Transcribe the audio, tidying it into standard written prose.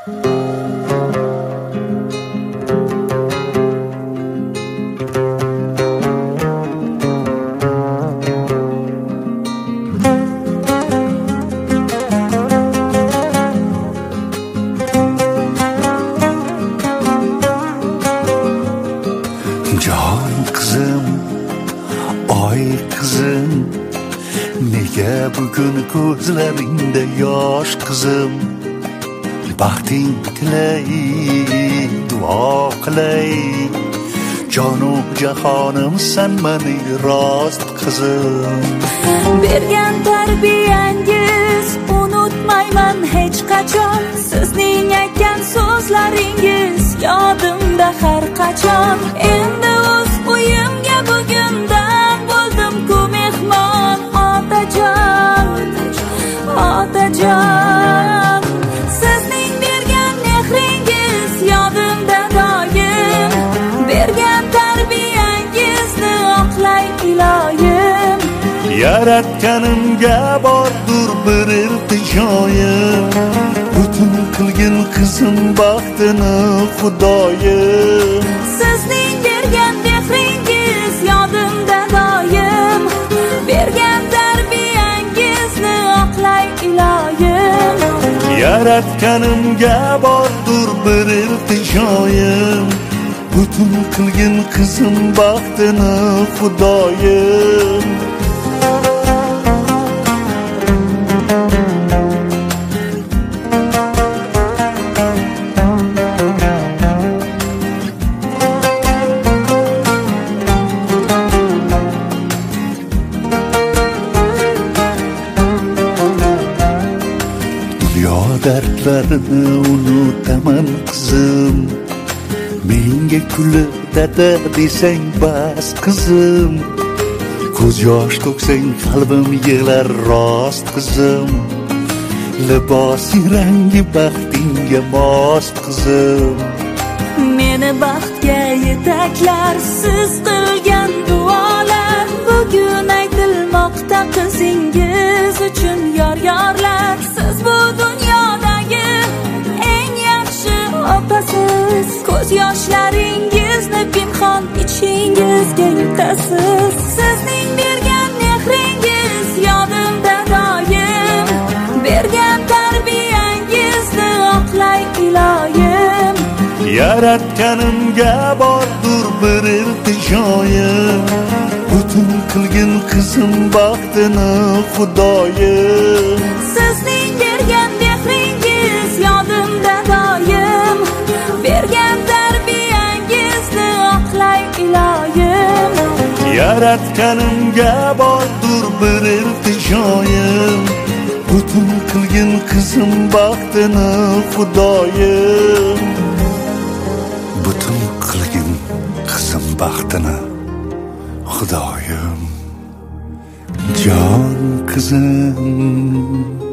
Jon qizim, oy qizim, nega bugun ko'zlaringda yosh qizim? Baxting tilay, duo qilay, jonu jahonimsan mani rost qizim. Bergan tarbiyangiz unutmayman hech qachon. Sizning aytgan so'zlaringiz yodimda har qachon. Endi o'z uyimga bugundan bo'ldim-ku mehmon. Otajon, otajon, sizning bergan mehringiz yodimda doim. Bergan tarbiyangizni oqlay iloyim. Yaratganimga bordur bir iltijoyim, butun qilgin qizim baxtini xudoyim. Sizning bergan mehringiz yodimda doim. Bergan tarbiyangizni oqlay iloyim. Yaratganimga bordur bir iltijoyim, butun qilgin qizim baxtini xudoyim. Dardlarini unutaman qizim, menga kulib dada desang bas qizim. Ko'z yosh to'ksang qalbim yig'lar rost qizim. Libosing rangi baxtingga mos qizim. Meni baxtga yetaklar siz qilgan duolar. Bugun aytilmoqda qizingiz uchun yor-yorlar. Siz bu dunyodagi eng yaxshi opasiz. Ko'z yoshlaringizni pinhon ichingizga yutasiz. Sizning bergan mehringiz yodimda doim. Bergan tarbiyangizni oqlay iloyim. Yaratganimga bordur bir iltijoyim, butun qilgin qizim baxtini xudoyim. Sizning bergan mehringiz yodimda doim. Bergan tarbiyangizni oqlay iloyim. Yaratganimga bordur bir iltijoyim, butun qilgin qizim baxtini xudoyim. Butun qilgin qizim baxtini xudoyim. Jon qizim.